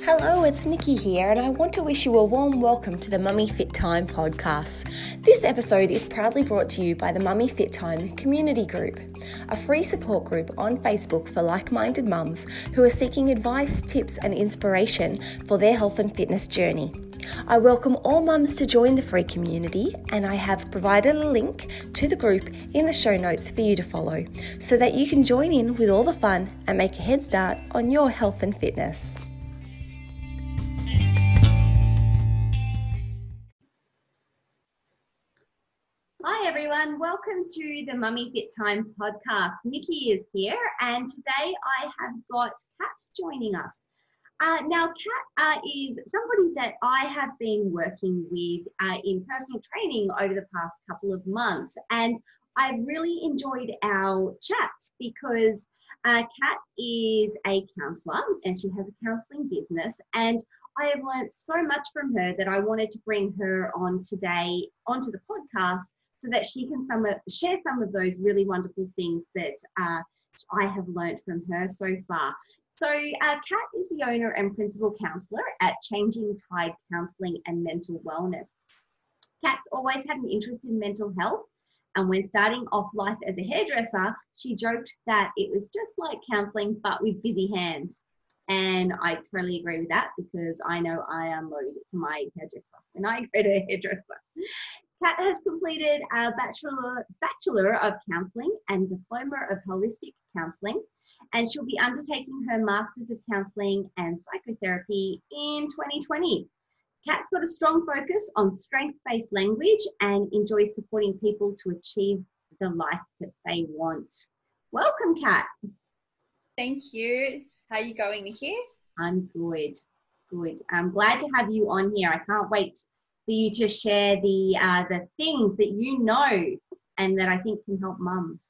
Hello, it's Nikki here, and I want to wish you a warm welcome to the Mummy Fit Time podcast. This episode is proudly brought to you by the Mummy Fit Time Community Group, a free support group on Facebook for like-minded mums who are seeking advice, tips, and inspiration for their health and fitness journey. I welcome all mums to join the free community, and I have provided a link to the group in the show notes for you to follow so that you can join in with all the fun and make a head start on your health and fitness. Hi everyone, welcome to the Mummy Fit Time podcast. Nikki is here and today I have got Kat joining us. Now Kat is somebody that I have been working with in personal training over the past couple of months, and I've really enjoyed our chats because Kat is a counsellor and she has a counselling business, and I have learned so much from her that I wanted to bring her on today onto the podcast so that she can share some of those really wonderful things that I have learned from her so far. So Kat is the owner and principal counsellor at Changing Tide Counselling and Mental Wellness. Kat's always had an interest in mental health, and when starting off life as a hairdresser, she joked that it was just like counselling but with busy hands. And I totally agree with that because I know I unload to my hairdresser when I go to a hairdresser. Kat has completed a Bachelor of Counselling and Diploma of Holistic Counselling, and she'll be undertaking her Masters of Counselling and Psychotherapy in 2020. Kat's got a strong focus on strength-based language and enjoys supporting people to achieve the life that they want. Welcome, Kat. Thank you. How are you going, Nikki? I'm good. I'm glad to have you on here. I can't wait for you to share the things that you know and that I think can help mums.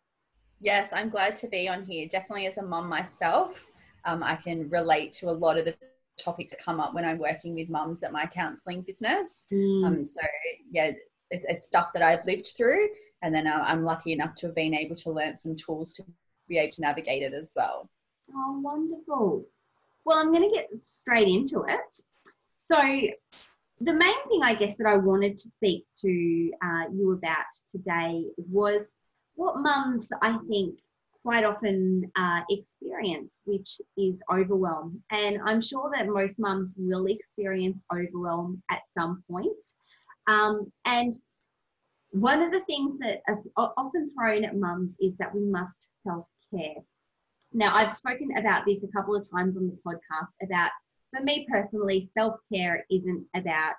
Yes, I'm glad to be on here. Definitely as a mum myself, I can relate to a lot of the topics that come up when I'm working with mums at my counselling business. So yeah, it's stuff that I've lived through, and then I'm lucky enough to have been able to learn some tools to be able to navigate it as well. Oh, wonderful. Well, I'm going to get straight into it. So the main thing, I guess, that I wanted to speak to you about today was what mums, I think, quite often experience, which is overwhelm. And I'm sure that most mums will experience overwhelm at some point. And one of the things that are often thrown at mums is that we must self-care. Now, I've spoken about this a couple of times on the podcast about, for me personally, self-care isn't about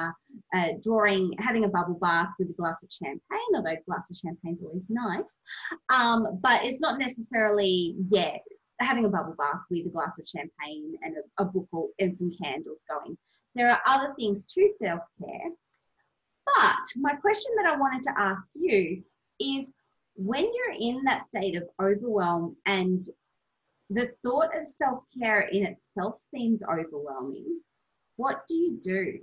having a bubble bath with a glass of champagne, although a glass of champagne is always nice. But it's not necessarily, having a bubble bath with a glass of champagne and a book and some candles going. There are other things to self-care. But my question that I wanted to ask you is, when you're in that state of overwhelm and the thought of self-care in itself seems overwhelming, what do you do?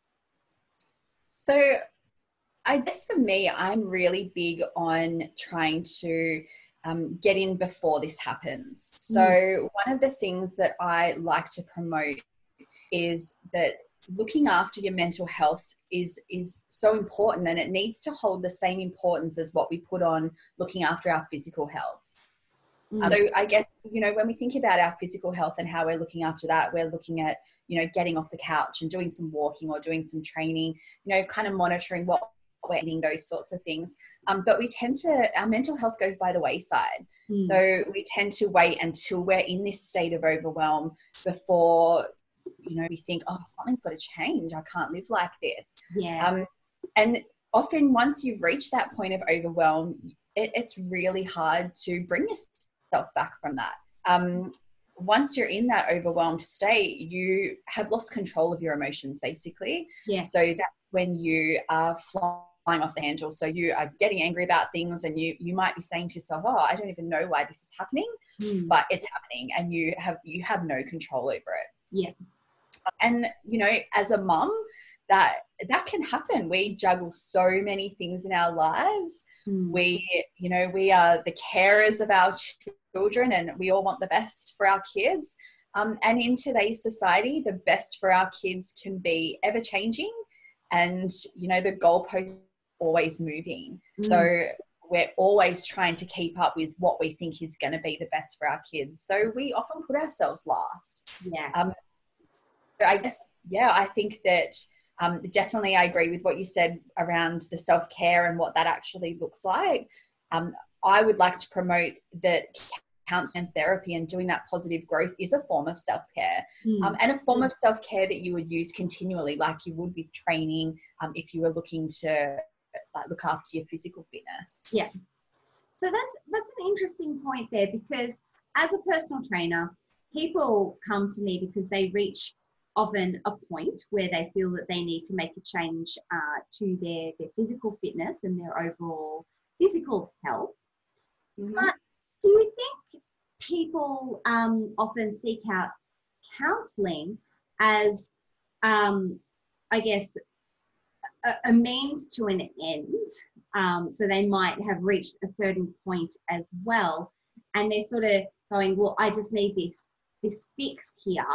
So I guess for me, I'm really big on trying to get in before this happens. So one of the things that I like to promote is that looking after your mental health is so important, and it needs to hold the same importance as what we put on looking after our physical health. So I guess, when we think about our physical health and how we're looking after that, we're looking at, getting off the couch and doing some walking or doing some training, kind of monitoring what we're eating, those sorts of things. But our mental health goes by the wayside. So we tend to wait until we're in this state of overwhelm before, we think, oh, something's got to change. I can't live like this. Yeah. And often once you've reached that point of overwhelm, it's really hard to bring yourself back from that. Once you're in that overwhelmed state, you have lost control of your emotions, basically. Yeah. So that's when you are flying off the handle. So you are getting angry about things, and you might be saying to yourself, oh, I don't even know why this is happening, but it's happening, and you have no control over it. Yeah. And, as a mum, that can happen. We juggle so many things in our lives. We are the carers of our children, and we all want the best for our kids. And in today's society, the best for our kids can be ever changing, and, you know, the goalpost always moving. So we're always trying to keep up with what we think is going to be the best for our kids. So we often put ourselves last. Yeah. I guess, yeah, I think that definitely I agree with what you said around the self-care and what that actually looks like. I would like to promote that counseling and therapy and doing that positive growth is a form of self-care, and a form of self-care that you would use continually, like you would with training, if you were looking to look after your physical fitness. Yeah. So that's an interesting point there, because as a personal trainer, people come to me because they reach often a point where they feel that they need to make a change to their physical fitness and their overall physical health. But do you think people often seek out counselling as, I guess, a means to an end? So they might have reached a certain point as well, and they're sort of going, well, I just need this fix here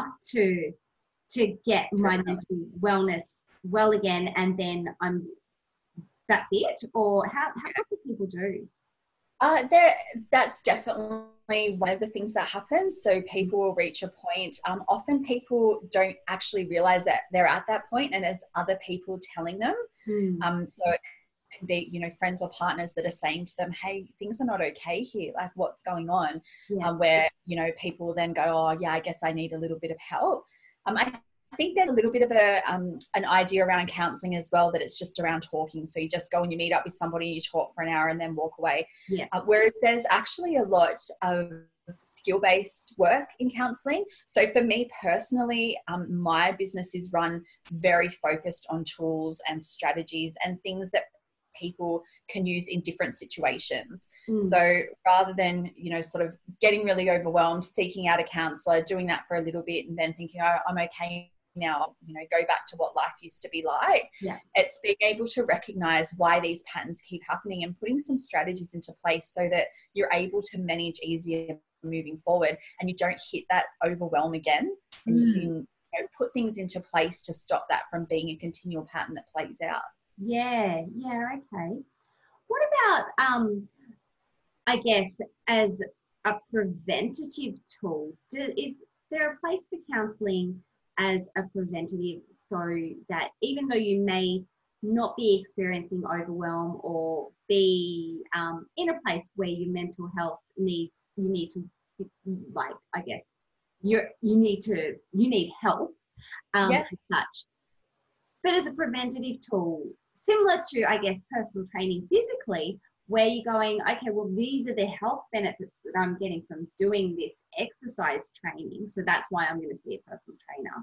to get my mental wellness well again, and then that's it? Or how do people do? That's definitely one of the things that happens. So people will reach a point. Often people don't actually realize that they're at that point, and it's other people telling them. So it can be, you know, friends or partners that are saying to them, hey, things are not okay here. Like, what's going on? Where, you know, people then go, oh, yeah, I guess I need a little bit of help. I think there's a little bit of an idea around counselling as well, that it's just around talking. So you just go and you meet up with somebody, you talk for an hour and then walk away. Whereas there's actually a lot of skill-based work in counselling. So for me personally, my business is run very focused on tools and strategies and things that people can use in different situations. So rather than, you know, sort of getting really overwhelmed, seeking out a counsellor, doing that for a little bit and then thinking, oh, I'm okay now, you know, go back to what life used to be like. It's being able to recognize why these patterns keep happening and putting some strategies into place so that you're able to manage easier moving forward, and you don't hit that overwhelm again, and you can, you know, put things into place to stop that from being a continual pattern that plays out. Okay. What about I guess as a preventative tool, is there a place for counselling as a preventative, so that even though you may not be experiencing overwhelm or be in a place where your mental health you need help as such, but as a preventative tool, similar to, I guess, personal training physically, where you're going, okay, well, these are the health benefits that I'm getting from doing this exercise training, so that's why I'm going to see a personal trainer.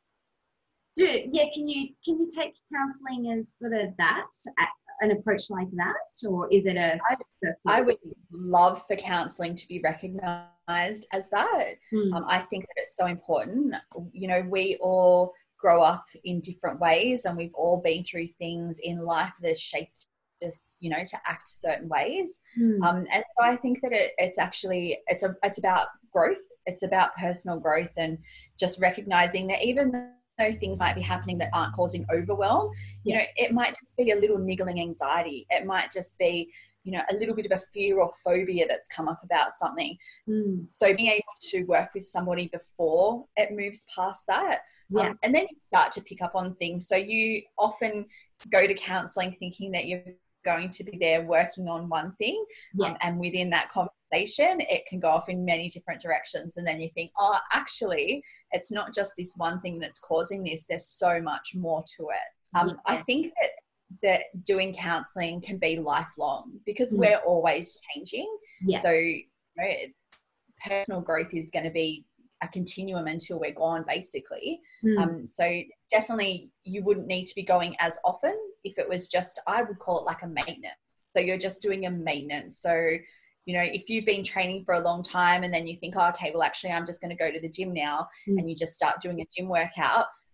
Can you take counselling as sort of that, an approach like that, or is it I would love for counselling to be recognised as that. I think that it's so important. You know, we all grow up in different ways, and we've all been through things in life that have shaped us, you know, to act certain ways. And so I think that it's about growth. It's about personal growth, and just recognising that even though things might be happening that aren't causing overwhelm, you know, it might just be a little niggling anxiety. It might just be, you know, a little bit of a fear or phobia that's come up about something. So being able to work with somebody before it moves past that. And then you start to pick up on things. So you often go to counselling thinking that you're going to be there working on one thing, and within that conversation it can go off in many different directions, and then you think, oh, actually it's not just this one thing that's causing this, there's so much more to it. I think that doing counselling can be lifelong, because we're always changing. So, you know, personal growth is going to be a continuum until we're gone, basically. So definitely you wouldn't need to be going as often if it was just, I would call it like a maintenance. So you're just doing a maintenance. So, you know, if you've been training for a long time and then you think, oh, okay, well, actually I'm just going to go to the gym now, and you just start doing a gym workout,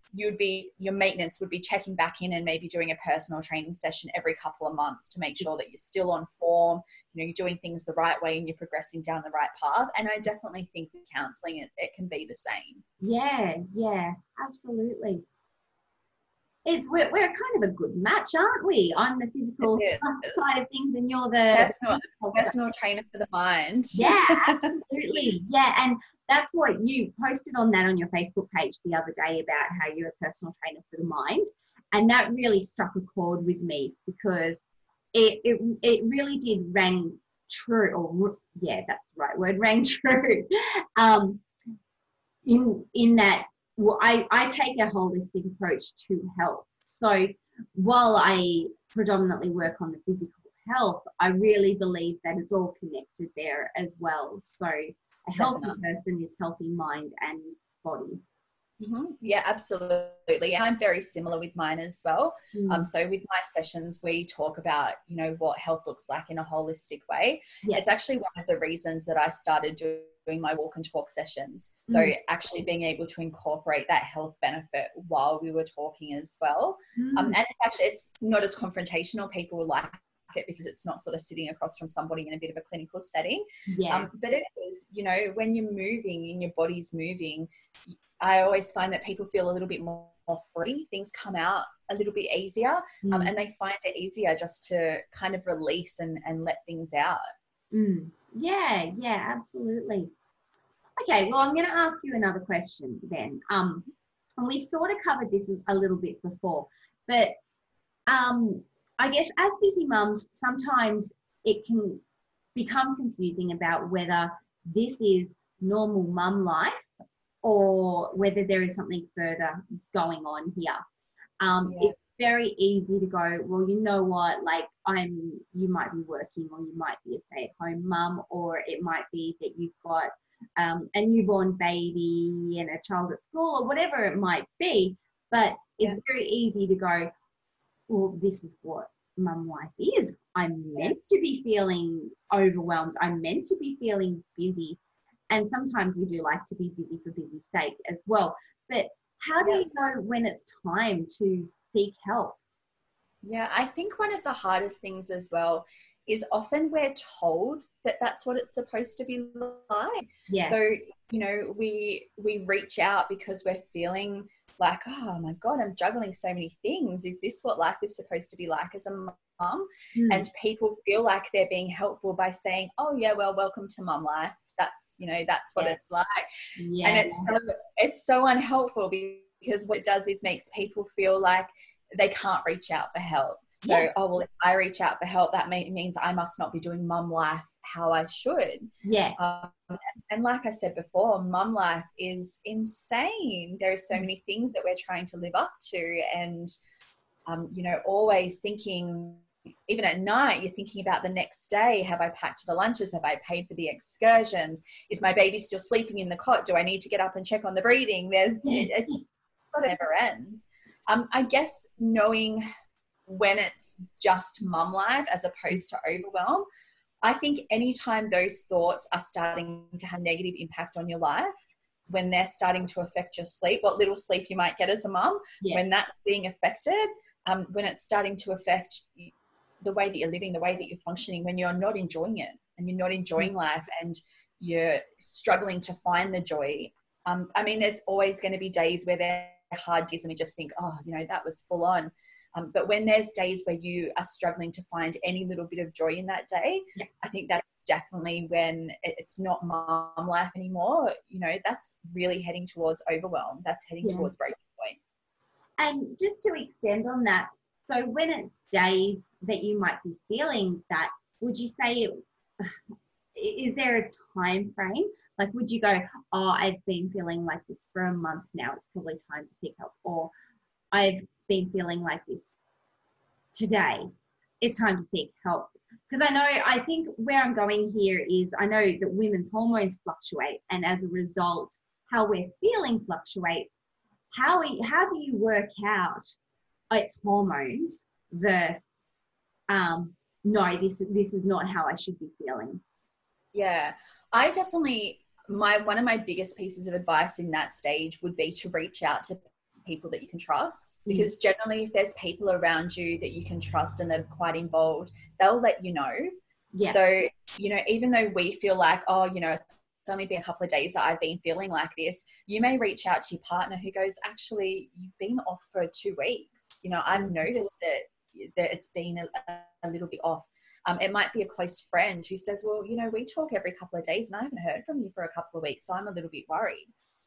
your maintenance would be checking back in and maybe doing a personal training session every couple of months to make sure that you're still on form, you know, you're doing things the right way and you're progressing down the right path. And I definitely think with counselling, it can be the same. Yeah, absolutely. We're kind of a good match, aren't we? I'm the physical side of things, and you're the personal trainer for the mind. Yeah, absolutely. Yeah, and that's what you posted on your Facebook page the other day about how you're a personal trainer for the mind, and that really struck a chord with me because it really did rang true. Or yeah, that's the right word, rang true. In that. Well, I take a holistic approach to health. So while I predominantly work on the physical health, I really believe that it's all connected there as well. So a healthy person is healthy mind and body. Mm-hmm. Yeah, absolutely. And I'm very similar with mine as well. So with my sessions, we talk about, you know, what health looks like in a holistic way. Yeah. It's actually one of the reasons that I started doing my walk and talk sessions. So actually being able to incorporate that health benefit while we were talking as well. And it's not as confrontational. People like it because it's not sort of sitting across from somebody in a bit of a clinical setting. Yeah. But it is, you know, when you're moving and your body's moving, I always find that people feel a little bit more free. Things come out a little bit easier, and they find it easier just to kind of release and let things out. Yeah, absolutely. Okay, well, I'm going to ask you another question then. And we sort of covered this a little bit before, but I guess as busy mums, sometimes it can become confusing about whether this is normal mum life or whether there is something further going on here. It's very easy to go, well, you know what, like you might be working, or you might be a stay-at-home mum, or it might be that you've got a newborn baby and a child at school, or whatever it might be. But it's very easy to go, well, this is what mum life is. I'm meant to be feeling overwhelmed. I'm meant to be feeling busy. And sometimes we do like to be busy for busy's sake as well. But how do you know when it's time to seek help? Yeah, I think one of the hardest things as well is often we're told that that's what it's supposed to be like. Yeah. So, you know, we reach out because we're feeling like, oh my God, I'm juggling so many things. Is this what life is supposed to be like as a mum? And people feel like they're being helpful by saying, oh yeah, well, welcome to mum life. That's, you know, that's what it's like. Yeah. And it's so unhelpful because what it does is makes people feel like they can't reach out for help. So, oh, well, if I reach out for help, that means I must not be doing mum life how I should. Yeah. And like I said before, mum life is insane. There are so many things that we're trying to live up to. And, you know, always thinking, even at night, you're thinking about the next day. Have I packed the lunches? Have I paid for the excursions? Is my baby still sleeping in the cot? Do I need to get up and check on the breathing? It sort of never ends. I guess knowing when it's just mum life as opposed to overwhelm, I think anytime those thoughts are starting to have negative impact on your life, when they're starting to affect your sleep, what little sleep you might get as a mum, when that's being affected, when it's starting to affect the way that you're living, the way that you're functioning, when you're not enjoying it and you're not enjoying life and you're struggling to find the joy. I mean, there's always going to be days where they're hard days and we just think, oh, you know, that was full on. But when there's days where you are struggling to find any little bit of joy in that day, I think that's definitely when it's not mum life anymore. You know, that's really heading towards overwhelm. That's heading towards breaking point. And just to extend on that, so when it's days that you might be feeling that, would you say, is there a time frame? Like, would you go, oh, I've been feeling like this for a month now, it's probably time to seek help, or I've been feeling like this today, it's time to seek help? Because I think where I'm going here is, I know that women's hormones fluctuate, and as a result, how we're feeling fluctuates. How do you work out it's hormones versus no, this is not how I should be feeling? Yeah, I definitely, one of my biggest pieces of advice in that stage would be to reach out to people that you can trust, because generally if there's people around you that you can trust and they're quite involved, they'll let you know. Yeah. So, even though we feel like, oh, it's only been a couple of days that I've been feeling like this, you may reach out to your partner who goes, actually, you've been off for 2 weeks. I've noticed that it's been a little bit off. It might be a close friend who says, well, we talk every couple of days and I haven't heard from you for a couple of weeks, so I'm a little bit worried.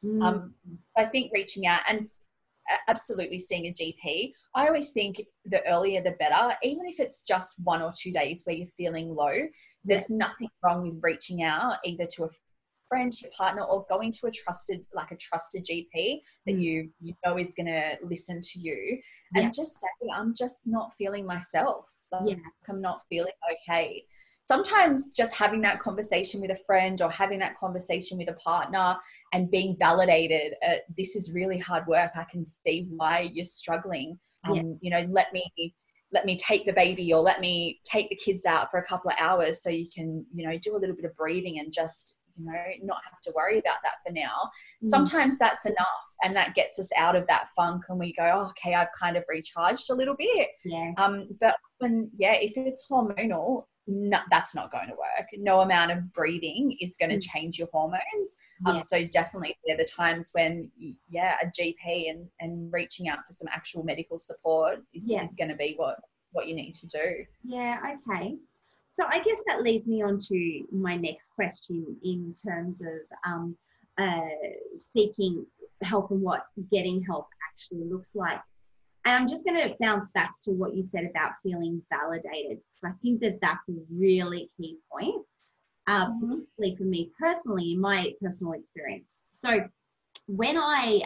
I think reaching out and absolutely seeing a GP. I always think the earlier the better, even if it's just 1 or 2 days where you're feeling low. There's nothing wrong with reaching out either to a friend, your partner, or going to a trusted GP that you know is going to listen to you and just say, I'm just not feeling myself. I'm not feeling okay. Sometimes just having that conversation with a friend or having that conversation with a partner and being validated, this is really hard work. I can see why you're struggling. Let me take the baby, or let me take the kids out for a couple of hours so you can, do a little bit of breathing and just, not have to worry about that for now. Sometimes that's enough, and that gets us out of that funk and we go, oh, okay, I've kind of recharged a little bit. But when, if it's hormonal, no, that's not going to work. No amount of breathing is going to change your hormones. So definitely they're the times when, a GP and reaching out for some actual medical support is going to be what you need to do. Yeah, okay. So I guess that leads me on to my next question in terms of seeking help and what getting help actually looks like. And I'm just going to bounce back to what you said about feeling validated, because I think that that's a really key point, particularly for me personally, in my personal experience. So when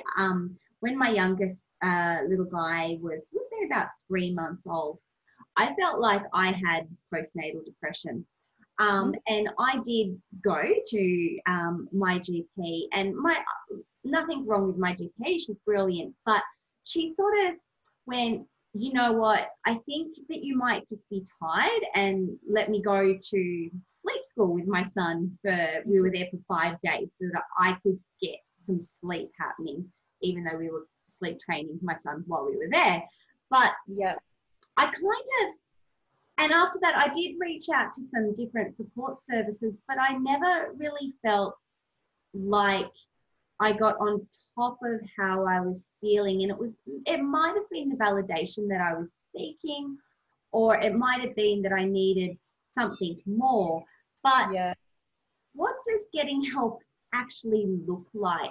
my youngest little guy was about 3 months old, I felt like I had postnatal depression. And I did go to my GP, and nothing wrong with my GP, she's brilliant, but she sort of went, you know what, I think that you might just be tired, and let me go to sleep school with my son. We were there for 5 days so that I could get some sleep happening, even though we were sleep training my son while we were there. But I kind of, and after that, I did reach out to some different support services, but I never really felt like I got on top of how I was feeling. And it might have been the validation that I was seeking, or it might have been that I needed something more. But what does getting help actually look like?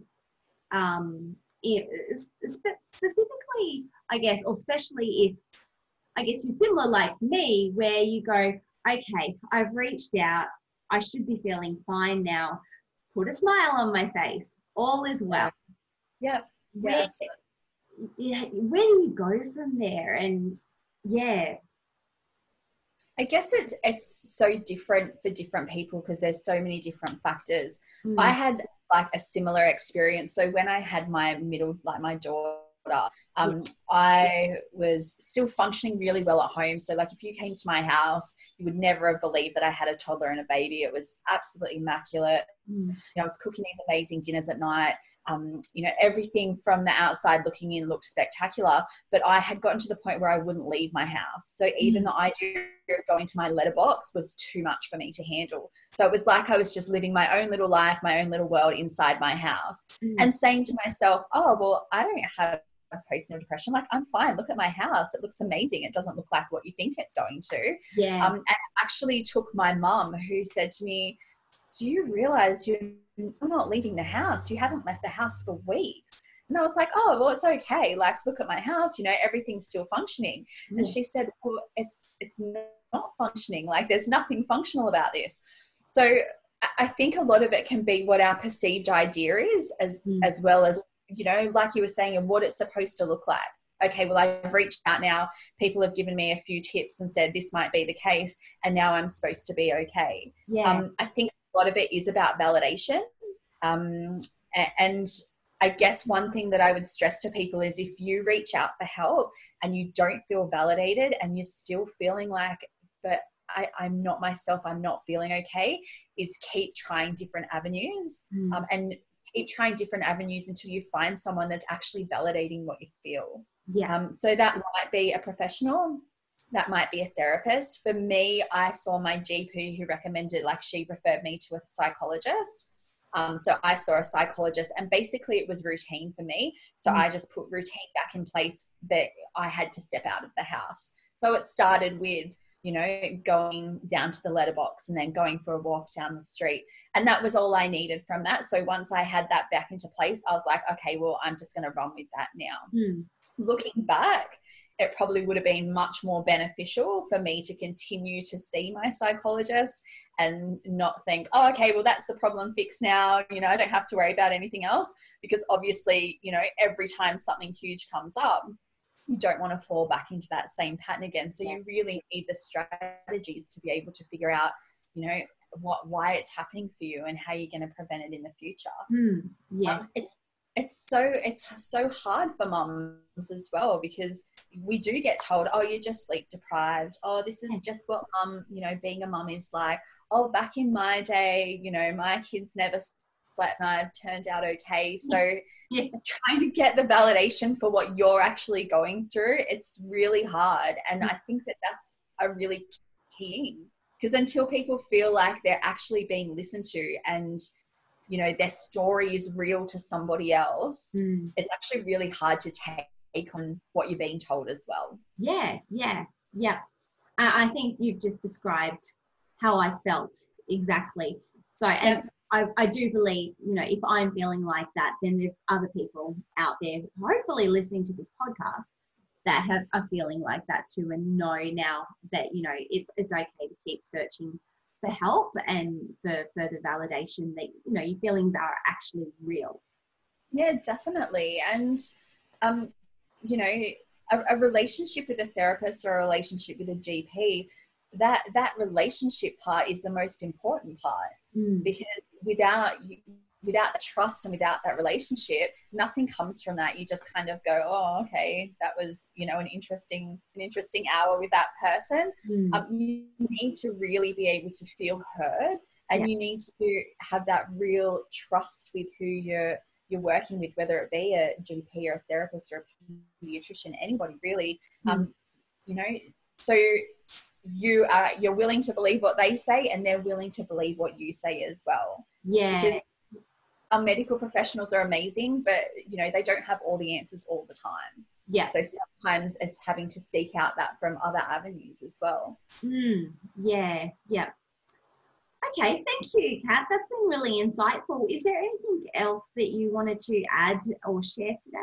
Specifically, I guess, or especially if, I guess you're similar like me, where you go, okay, I've reached out, I should be feeling fine now. Put a smile on my face. All is well. Where do you go from there? And I guess it's so different for different people because there's so many different factors. I had like a similar experience. So when I had my daughter, I was still functioning really well at home. So like if you came to my house, you would never have believed that I had a toddler and a baby. It was absolutely immaculate. I was cooking these amazing dinners at night. Everything from the outside looking in looked spectacular, but I had gotten to the point where I wouldn't leave my house. So even the idea of going to my letterbox was too much for me to handle. So it was like I was just living my own little life, my own little world inside my house, and saying to myself, oh, well, I don't have postnatal depression. Like, I'm fine. Look at my house. It looks amazing. It doesn't look like what you think it's going to. And it actually took my mum, who said to me, do you realize you're not leaving the house? You haven't left the house for weeks. And I was like, oh, well, it's okay. Like, look at my house, everything's still functioning. And she said, well, it's not functioning. Like, there's nothing functional about this. So I think a lot of it can be what our perceived idea is, as well as, like you were saying, and what it's supposed to look like. Okay, well, I've reached out now. People have given me a few tips and said this might be the case, and now I'm supposed to be okay. I think a lot of it is about validation. And I guess one thing that I would stress to people is if you reach out for help and you don't feel validated and you're still feeling like, but I'm not myself, I'm not feeling okay, is keep trying different avenues. And keep trying different avenues until you find someone that's actually validating what you feel. Yeah. So that might be a professional, that might be a therapist. For me, I saw my GP who recommended, like, she referred me to a psychologist. So I saw a psychologist, and basically it was routine for me. So I just put routine back in place that I had to step out of the house. So it started with, going down to the letterbox and then going for a walk down the street. And that was all I needed from that. So once I had that back into place, I was like, okay, well, I'm just going to run with that now. Looking back, it probably would have been much more beneficial for me to continue to see my psychologist and not think, oh, okay, well, that's the problem fixed now. I don't have to worry about anything else, because obviously, every time something huge comes up, you don't want to fall back into that same pattern again. So you really need the strategies to be able to figure out, why it's happening for you and how you're going to prevent it in the future. It's so hard for mums as well, because we do get told, oh, you're just sleep deprived. Oh, this is just what being a mum is like. Oh, back in my day, my kids never slept and I've turned out okay. So trying to get the validation for what you're actually going through, it's really hard. And I think that that's a really key, because until people feel like they're actually being listened to and their story is real to somebody else, it's actually really hard to take on what you're being told as well. Yeah. I think you've just described how I felt exactly. So, and I do believe, if I'm feeling like that, then there's other people out there hopefully listening to this podcast that are feeling like that too, and know now that, it's okay to keep searching for help and for further validation that, your feelings are actually real. Yeah, definitely. And, a relationship with a therapist or a relationship with a GP, that relationship part is the most important part, because without the trust and without that relationship, nothing comes from that. You just kind of go, oh, okay, that was, an interesting hour with that person. You need to really be able to feel heard, and you need to have that real trust with who you're working with, whether it be a GP or a therapist or a pediatrician, anybody really. So you're willing to believe what they say, and they're willing to believe what you say as well. Because our medical professionals are amazing, but they don't have all the answers all the time. So sometimes it's having to seek out that from other avenues as well. Okay, thank you, Kat. That's been really insightful. Is there anything else that you wanted to add or share today?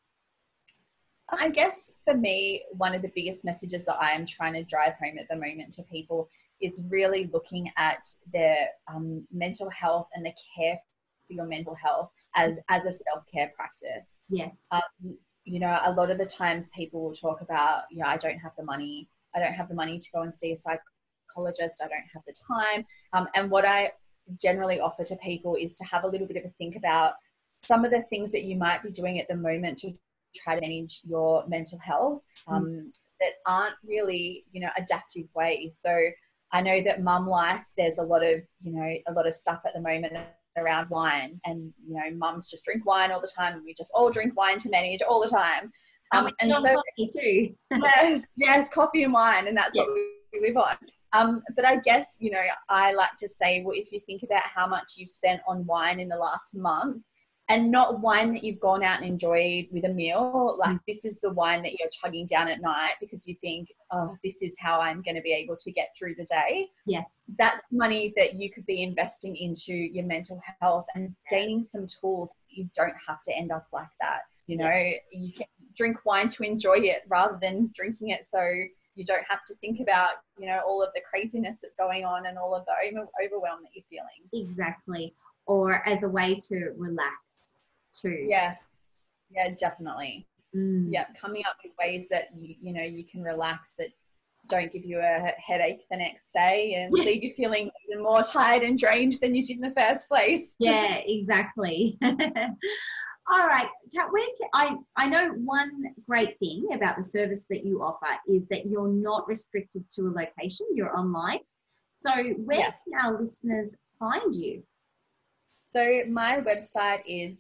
I guess for me, one of the biggest messages that I am trying to drive home at the moment to people is really looking at their mental health and the care for your mental health as a self-care practice. A lot of the times people will talk about, I don't have the money to go and see a psychologist, I don't have the time. And what I generally offer to people is to have a little bit of a think about some of the things that you might be doing at the moment to try to manage your mental health that aren't really, adaptive ways. So I know that mum life, there's a lot of stuff at the moment around wine, and mums just drink wine all the time, and we just all drink wine to manage all the time. And so coffee too. yes, coffee and wine, and that's what we live on. But I guess, I like to say, well, if you think about how much you've spent on wine in the last month, and not wine that you've gone out and enjoyed with a meal, like this is the wine that you're chugging down at night because you think, oh, this is how I'm going to be able to get through the day. That's money that you could be investing into your mental health and gaining some tools that you don't have to end up like that. You can drink wine to enjoy it rather than drinking it so you don't have to think about, all of the craziness that's going on and all of the overwhelm that you're feeling. Exactly. Or as a way to relax too. Yes. Yeah, definitely. Coming up with ways that you can relax that don't give you a headache the next day and leave you feeling even more tired and drained than you did in the first place. Yeah, exactly. All right, Kat, I know one great thing about the service that you offer is that you're not restricted to a location, you're online. So where can our listeners find you? So my website is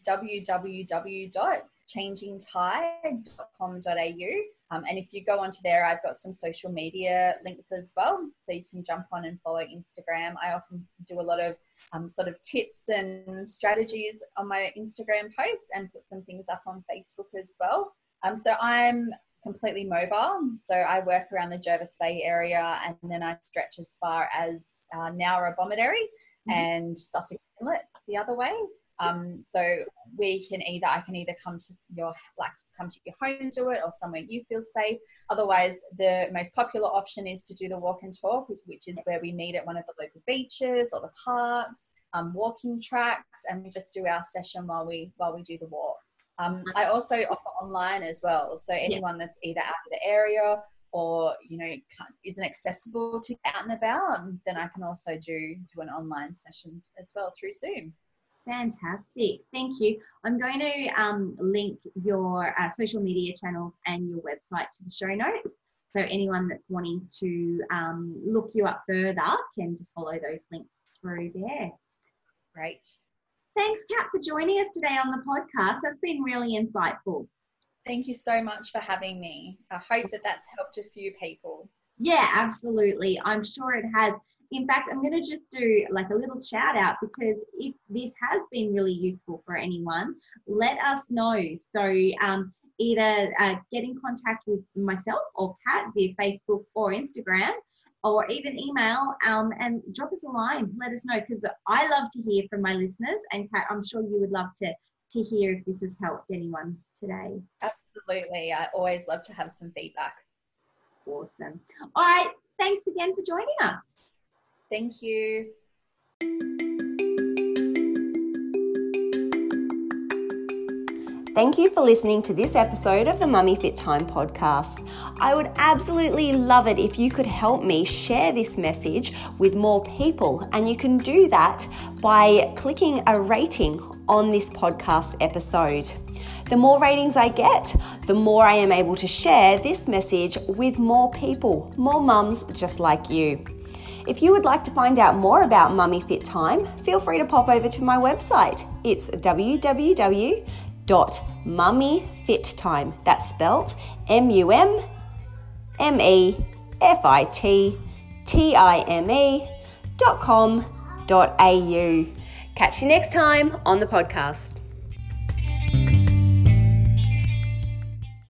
www.changingtide.com.au. And if you go onto there, I've got some social media links as well. So you can jump on and follow Instagram. I often do a lot of sort of tips and strategies on my Instagram posts and put some things up on Facebook as well. So I'm completely mobile. So I work around the Jervis Bay area, and then I stretch as far as Nowra Bomaderry and Sussex Inlet the other way. So I can either come to your home and do it, or somewhere you feel safe. Otherwise, the most popular option is to do the walk and talk, which is where we meet at one of the local beaches or the parks, walking tracks, and we just do our session while we do the walk. I also offer online as well. So anyone that's either out of the area or, isn't accessible to get out and about, then I can also do an online session as well through Zoom. Fantastic. Thank you. I'm going to link your social media channels and your website to the show notes. So anyone that's wanting to look you up further can just follow those links through there. Great. Thanks, Kat, for joining us today on the podcast. That's been really insightful. Thank you so much for having me. I hope that's helped a few people. Yeah, absolutely. I'm sure it has. In fact, I'm going to just do like a little shout out, because if this has been really useful for anyone, let us know. So either get in contact with myself or Kat via Facebook or Instagram, or even email and drop us a line. Let us know, because I love to hear from my listeners. And Kat, I'm sure you would love to hear if this has helped anyone today. Absolutely. I always love to have some feedback. Awesome. All right. Thanks again for joining us. Thank you. Thank you for listening to this episode of the Mummy Fit Time podcast. I would absolutely love it if you could help me share this message with more people, and you can do that by clicking a rating on this podcast episode. The more ratings I get, the more I am able to share this message with more people, more mums just like you. If you would like to find out more about Mummy Fit Time, feel free to pop over to my website. It's www.mummyfittime. That's spelt mummyfittime.com.au. Catch you next time on the podcast.